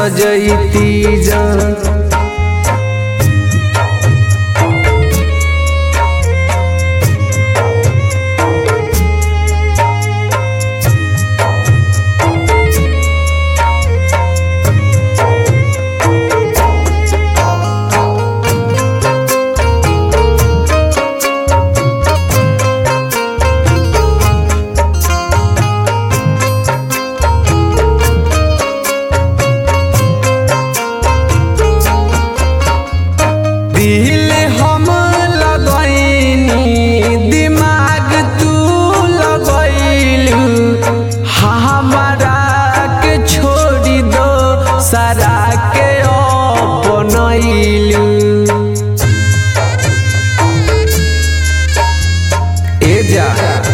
सजैती जान। दिल हम लगैनी दिमाग तू लगैलू, हमारा के छोड़ी दो सारा के अपनैलू। ए जा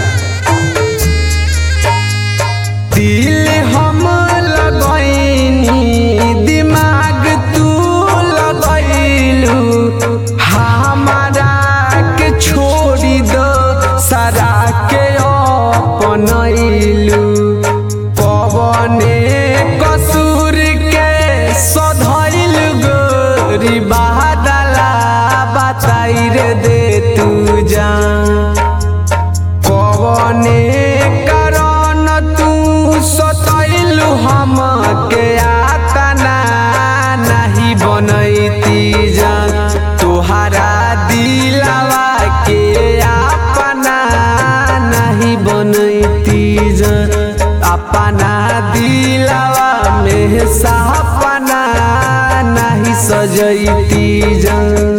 दिल हम लगैनी दिमाग तू लगैलू, हमारा के छोड़ी दो सारा के अपनैलू। पवने कसूर के सधैल गोरी बादला बताई रे दे तू जान। पवने कारण तू सतैलू हम के आतना नहीं बनैती जान। तोहरा दिलवा के अपना नहीं बनैती जान। अपना दिलवा में सपना नहीं सजैती जान।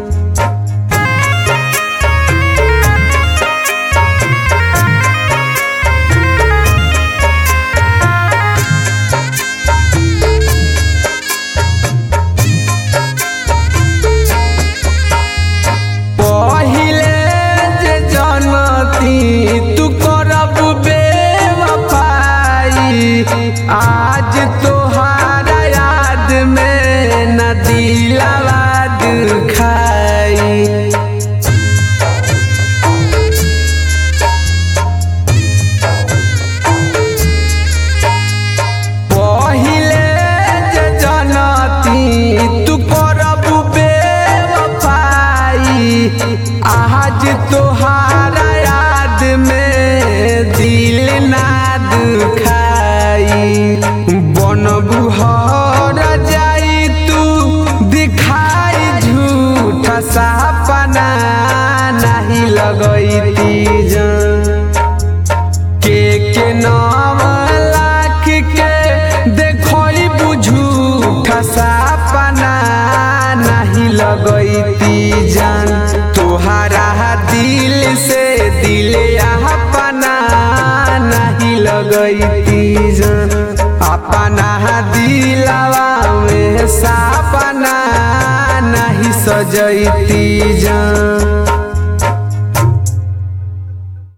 तू करब बेवफाई, आज तोहारा याद में न दिलवा दुखाई। पहिले जे जनती तू करब बेवफाई, आज तोहारा में दिल ना दुखाई। बनबू हर जाई तू दिखाई झूठा सपना नहीं लगैती जान। के नाम लाख के देखो झूठा सपना नहीं लगैती जान। तोहरा दिल से दिल अपना नहीं लगैती जान। अपना दिलवा में सपना नहीं सजैती जान।